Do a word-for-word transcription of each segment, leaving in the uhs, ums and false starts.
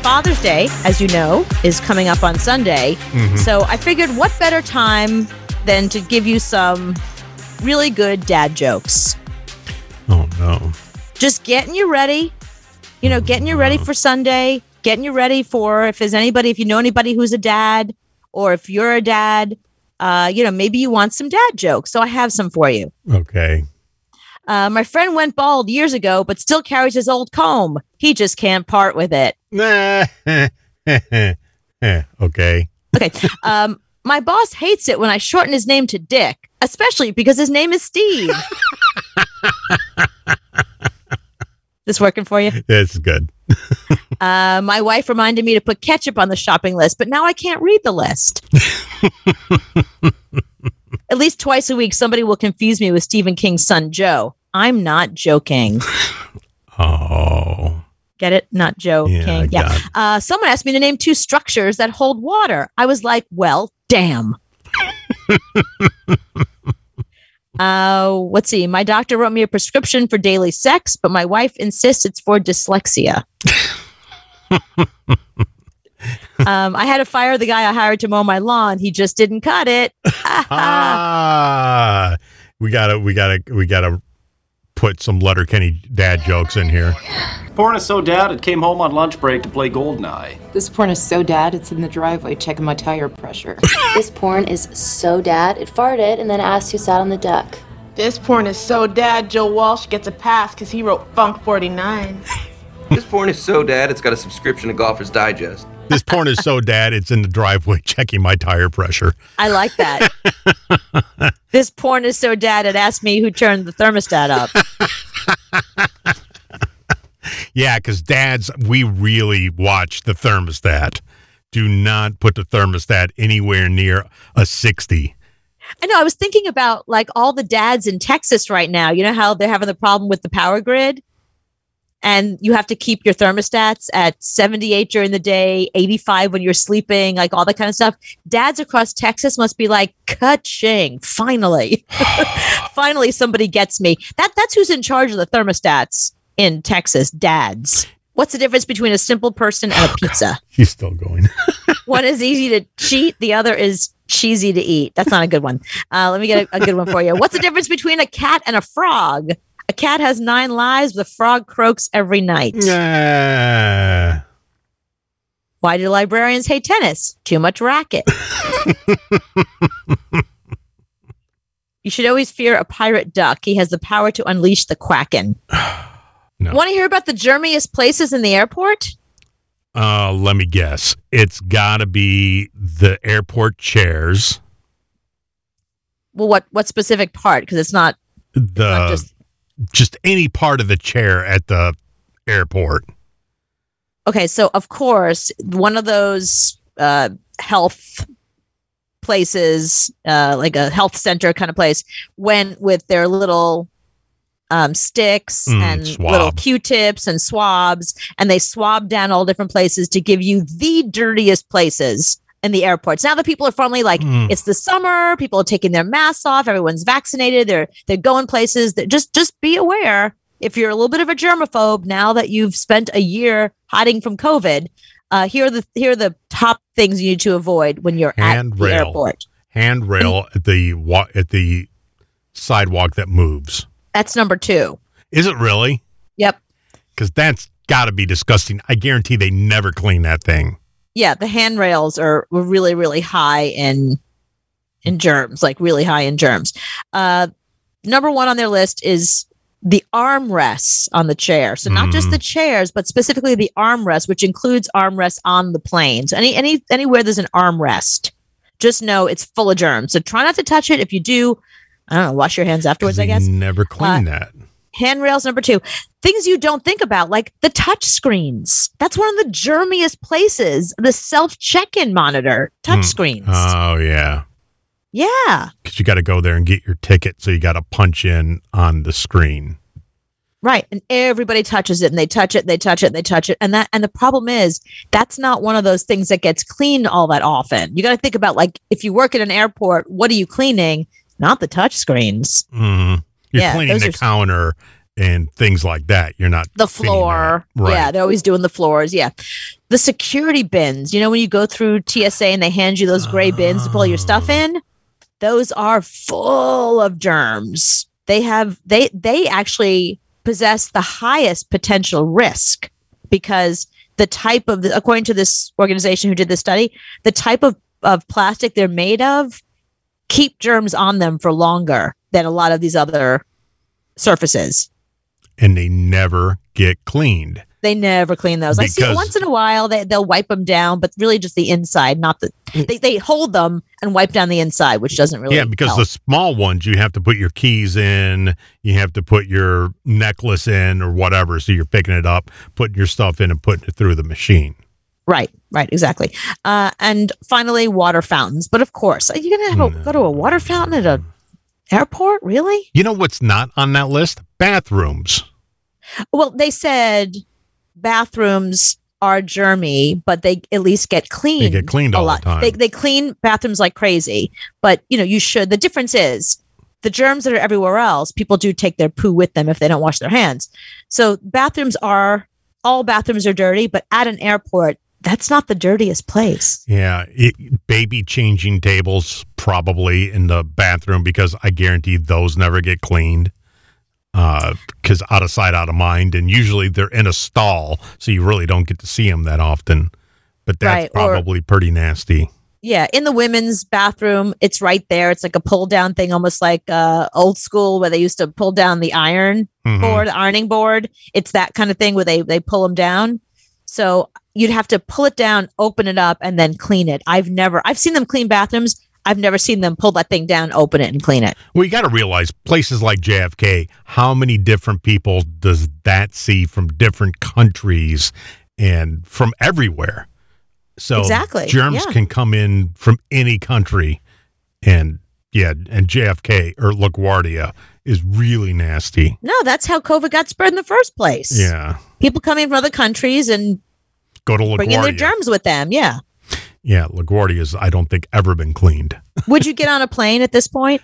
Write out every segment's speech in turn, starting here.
Father's Day, as you know, is coming up on Sunday. Mm-hmm. So I figured what better time than to give you some really good dad jokes. Oh, no. Just getting you ready. You know, getting you ready for Sunday. Getting you ready for if there's anybody, if you know anybody who's a dad, or if you're a dad, uh, you know, maybe you want some dad jokes. So I have some for you. Okay. Uh, my friend went bald years ago, but still carries his old comb. He just can't part with it. Okay. Okay. Um, my boss hates it when I shorten his name to Dick, especially because his name is Steve. This working for you? It's good. uh, my wife reminded me to put ketchup on the shopping list, but now I can't read the list. At least twice a week, somebody will confuse me with Stephen King's son, Joe. I'm not joking. Oh. Get it? Not Joe Yeah, King. Yeah. Uh, someone asked me to name two structures that hold water. I was like, well, damn. uh, let's see. My doctor wrote me a prescription for daily sex, but my wife insists it's for dyslexia. um, I had to fire the guy I hired to mow my lawn. He just didn't cut it. ah, we gotta, we gotta, we gotta put some Letterkenny dad jokes in here. Porn is so dad, it came home on lunch break to play Goldeneye. This porn is so dad, it's in the driveway checking my tire pressure. This porn is so dad, it farted and then asked who sat on the deck. This porn is so dad, Joe Walsh gets a pass because he wrote Funk forty-nine. This porn is so dad, it's got a subscription to Golfer's Digest. This porn is so dad, it's in the driveway checking my tire pressure. I like that. This porn is so dad, it asked me who turned the thermostat up. Yeah, because dads, we really watch the thermostat. Do not put the thermostat anywhere near a sixty. I know. I was thinking about like all the dads in Texas right now. You know how they're having the problem with the power grid? And you have to keep your thermostats at seventy-eight during the day, eighty-five when you're sleeping, like all that kind of stuff. Dads across Texas must be like, ka-ching, finally. Finally, somebody gets me. That That's who's in charge of the thermostats in Texas, dads. What's the difference between a simple person and a pizza? She's still going. One is easy to cheat. The other is cheesy to eat. That's not a good one. Uh, let me get a, a good one for you. What's the difference between a cat and a frog? A cat has nine lives. The frog croaks every night. Yeah. Why do librarians hate tennis? Too much racket. You should always fear a pirate duck. He has the power to unleash the Kraken. No. Want to hear about the germiest places in the airport? Uh, let me guess. It's got to be the airport chairs. Well, what what specific part? Because it's not the not just just any part of the chair at the airport. Okay, so of course, one of those uh, health places, uh, like a health center kind of place, went with their little um, sticks Mm, and swab. little Q-tips and swabs, and they swabbed down all different places to give you the dirtiest places in the airports. Now the people are finally like, Mm. it's the summer, people are taking their masks off, everyone's vaccinated, they're they're going places. That just just be aware. If you're a little bit of a germaphobe, now that you've spent a year hiding from COVID, uh, here are the here are the top things you need to avoid when you're at the Handrail. airport. Handrail at the wa- at the sidewalk that moves. That's number two. Is it really? Yep. Because that's got to be disgusting. I guarantee they never clean that thing. Yeah, the handrails are were really, really high in in germs, like really high in germs. Uh, number one on their list is the armrests on the chair. So not just the chairs, but specifically the armrest, which includes armrests on the plane. So any any anywhere there's an armrest, just know it's full of germs. So try not to touch it. If you do, I don't know, wash your hands afterwards, I They guess. never clean Uh, that. Handrails, number two. Things you don't think about, like the touch screens. That's one of the germiest places. The self check-in monitor, touch screens. Oh, yeah. Yeah. Because you got to go there and get your ticket. So you got to punch in on the screen. Right. And everybody touches it and they touch it, and they touch it, and they touch it. And that and the problem is that's not one of those things that gets cleaned all that often. You got to think about, like, if you work at an airport, what are you cleaning? Not the touch screens. Mm-hmm. You're Yeah, cleaning those the are- counter and things like that. You're not The fitting floor. that. Right. Yeah, they're always doing the floors. Yeah. The security bins, you know, when you go through T S A and they hand you those gray bins to pull your stuff in, those are full of germs. They have, they, they actually possess the highest potential risk because the type of, according to this organization who did this study, the type of, of plastic they're made of keep germs on them for longer than a lot of these other surfaces. And they never get cleaned. They never clean those. I see it Because- once in a while they, they'll wipe them down, but really just the inside, not the, they, they hold them and wipe down the inside, which doesn't really Yeah, because help. the small ones, you have to put your keys in, you have to put your necklace in or whatever. So you're picking it up, putting your stuff in and putting it through the machine. Right, right, exactly. Uh, and finally, water fountains. But of course, are you going to have a, go to a water fountain at a airport? Really? You know what's not on that list? Bathrooms. Well, they said bathrooms are germy, but they at least get cleaned. They get cleaned a all the lot. time. They they clean bathrooms like crazy, but you know you should. The difference is the germs that are everywhere else. People do take their poo with them if they don't wash their hands. So bathrooms are all bathrooms are dirty, but at an airport, that's not the dirtiest place. Yeah, it, baby changing tables probably in the bathroom because I guarantee those never get cleaned. Because out of sight, out of mind, and usually they're in a stall, so you really don't get to see them that often. But that's Right, or- probably pretty nasty. Yeah, in the women's bathroom, it's right there. It's like a pull down thing, almost like uh, old school where they used to pull down the iron Mhm. board, the ironing board. It's that kind of thing where they they pull them down. So you'd have to pull it down, open it up, and then clean it. I've never, I've seen them clean bathrooms. I've never seen them pull that thing down, open it, and clean it. Well, you got to realize places like J F K, how many different people does that see from different countries and from everywhere? So Exactly, germs yeah. can come in from any country. And yeah, and J F K or LaGuardia is really nasty. No, that's how COVID got spread in the first place. Yeah. People coming from other countries and Go to bringing their LaGuardia. germs with them. Yeah. Yeah, LaGuardia's, I don't think, ever been cleaned. Would you get on a plane at this point?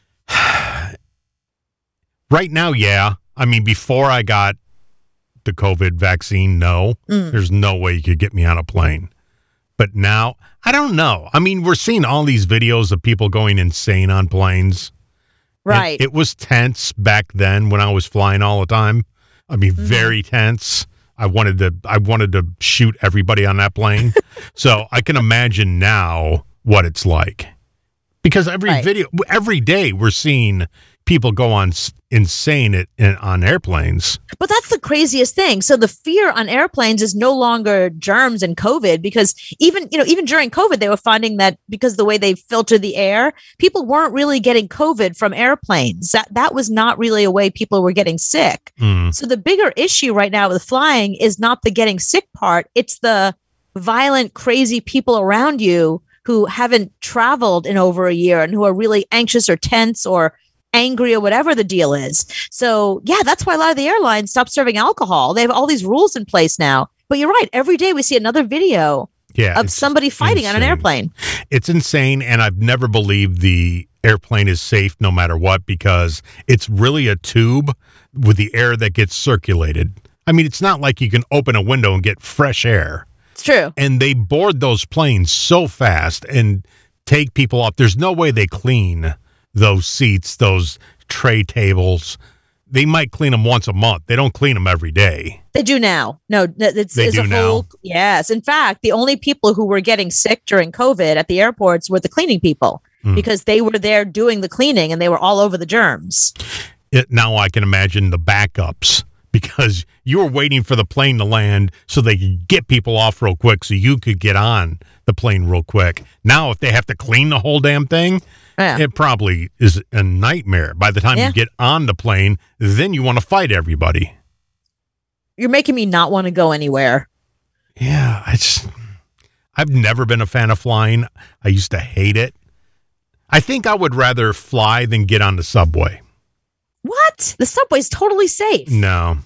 Right now, yeah. I mean, before I got the COVID vaccine, no. Mm. There's no way you could get me on a plane. But now, I don't know. I mean, we're seeing all these videos of people going insane on planes. And Right. it was tense back then when I was flying all the time. I mean, Mm-hmm. very tense. I wanted to I wanted to shoot everybody on that plane. So I can imagine now what it's like. Because every Right. video every day we're seeing people go on s- insane at, in, on airplanes. But that's the craziest thing. So the fear on airplanes is no longer germs and COVID because even, you know, even during COVID, they were finding that because the way they filtered the air, people weren't really getting COVID from airplanes. That that was not really a way people were getting sick. Mm. So the bigger issue right now with flying is not the getting sick part. It's the violent, crazy people around you who haven't traveled in over a year and who are really anxious or tense or angry or whatever the deal is. So yeah, that's why a lot of the airlines stopped serving alcohol. They have all these rules in place now. But you're right. Every day we see another video Yeah, of it's somebody fighting on an insane. airplane. It's insane, and I've never believed the airplane is safe no matter what because it's really a tube with the air that gets circulated. I mean, it's not like you can open a window and get fresh air. It's true. And they board those planes so fast and take people off. There's no way they clean those seats, those tray tables. They might clean them once a month. They don't clean them every day. They do now. No, th- it's, They it's do a now? whole. Yes. In fact, the only people who were getting sick during COVID at the airports were the cleaning people Mm. because they were there doing the cleaning and they were all over the germs. It, now I can imagine the backups because you were waiting for the plane to land so they could get people off real quick so you could get on the plane real quick. Now, if they have to clean the whole damn thing, Yeah. it probably is a nightmare. By the time Yeah. you get on the plane, then you want to fight everybody. You're making me not want to go anywhere. Yeah, I just, I've never been a fan of flying. I used to hate it. I think I would rather fly than get on the subway. What? The subway's totally safe. No,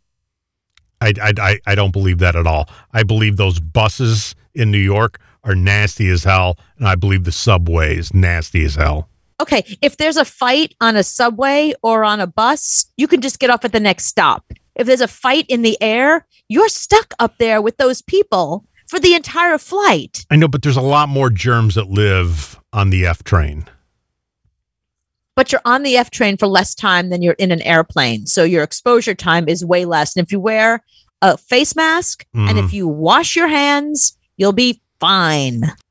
I, I, I, I don't believe that at all. I believe those buses in New York are nasty as hell, and I believe the subway is nasty as hell. Okay, if there's a fight on a subway or on a bus, you can just get off at the next stop. If there's a fight in the air, you're stuck up there with those people for the entire flight. I know, but there's a lot more germs that live on the F train. But you're on the F train for less time than you're in an airplane. So your exposure time is way less. And if you wear a face mask Mhm. and if you wash your hands, you'll be fine.